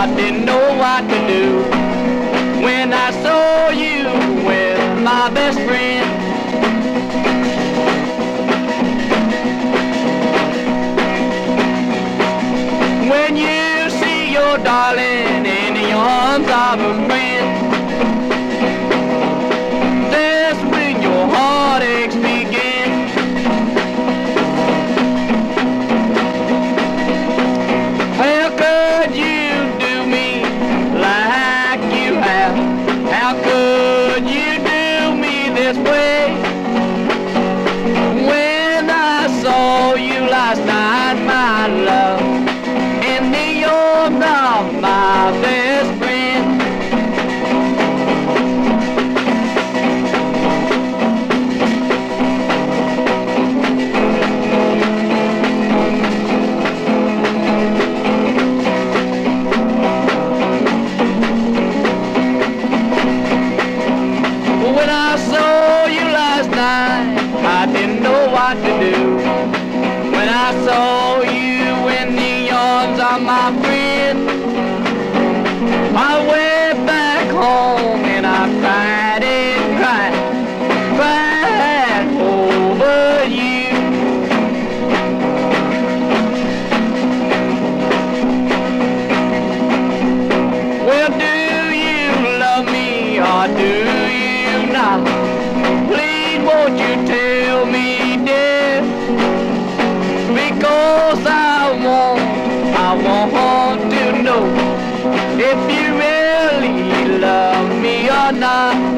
I didn't know what to do when I saw you with my best friend. When you see your darling in the arms of a friend, that's when your heartaches begin. How could you do me like you have? How could you do me this way? When I saw you last night, my love, in the arms of my best friend. When I saw you last night, I didn't know what to do. When I saw you in the arms of my friend, I went back home and I cried and cried, cried over you. Well, do you love me or do you not? Please won't you tell me, dear? Because I want to know if you really love me or not.